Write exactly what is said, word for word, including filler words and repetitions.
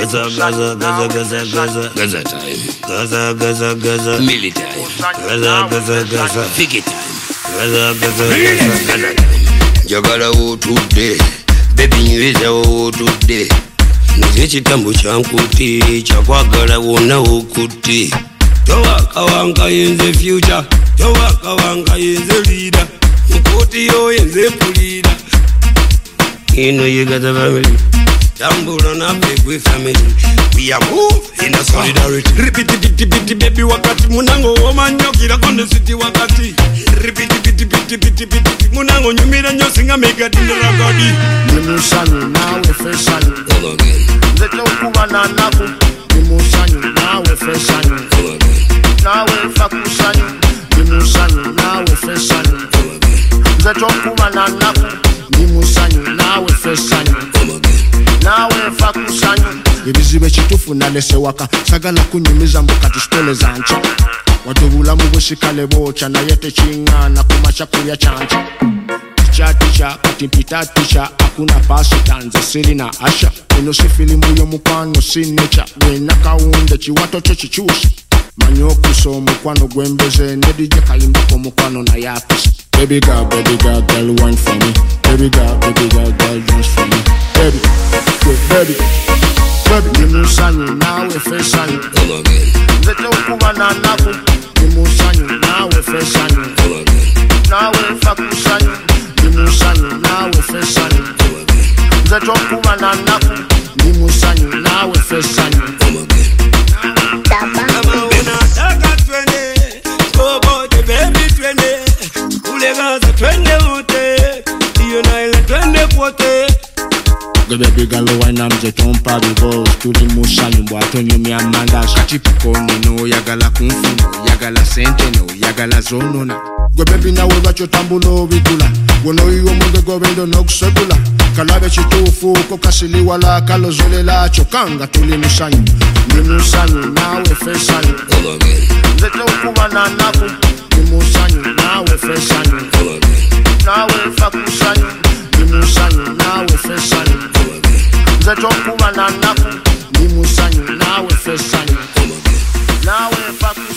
Gaza, Gaza, Gaza, Gaza, Gaza, Gaza time. Gaza, Gaza, Gaza, Milli time. Gaza, Gaza, Gaza, Figgy time. Gaza, Gaza, Gaza, Gaza time. Jagala wo today, baby nyweza wo today. Nze chitambo chankuti, chakwagala wona okuti. Towa kawanga in the future, towa kawanga in the leader. Mkuti yo in the pulida. You know you got a family. Tambura na big family. We are move in a solidarity. Repeat it, repeat it, baby wakati munango womanyo kila konde city wakati. Repeat it, repeat it, repeat it, munango nyumira nyosinga mega dinara gadi. Nimusanyu nawe feshanyu. All again. Zeto kuwa na naku. Nimusanyu nawe feshanyu. All again. Nawe fakushanyu. Nimusanyu nawe feshanyu. All again. Zeto kuwa na naku. Nimusanyu nawe feshanyu. All again. Nawe fakushanyu. Ibizibe chitufu na lese waka sagala kunyumiza mbukati stole zancha watubula mubushikale bocha na yete chinga na kumacha kuya chancha ticha ticha katimpita ticha akuna pasi tanza siri na asha ino si filimu yo mukwano si nature wena kaunde chiwato chochichusha manyoku so mukwano gwembeze nedije kayimba ko mukwano na yapisa. Baby girl, baby girl, girl, one for me. Baby girl, baby girl, girl, dance for me. Baby, wait, baby, baby. Nimusanyu nawe feshanyu. All again. Zeto kuwa na naku. Nimusanyu nawe feshanyu. All again. Nawe fakushanyu. Nimusanyu nawe feshanyu. All again. Zeto kuwa na naku. Nimusanyu nawe feshanyu. All again. Kama unataka twende, kobote baby twende. Ulegaza twende ute, iyo na ile twende kwote. Baby girl wine am je tompa bibo tuli mushanyu bwato nyumi amanda shachipiko no yagala kunfuno yagala sente no yagala zonona go baby na we bacho tambulo bitula wono iyo munde go bendo no kusebula kalabe chitufu ko kasili wala kalozolela chokanga tuli mushanyu ni mushanyu nawe feshanyu. All again. Zeto kuwa na naku ni mushanyu nawe feshanyu. All again. Nawe fakushanyu ni mushanyu nawe feshanyu. Zeto kuwa na naku ni musanyu nawe feshanyu. Nawe faku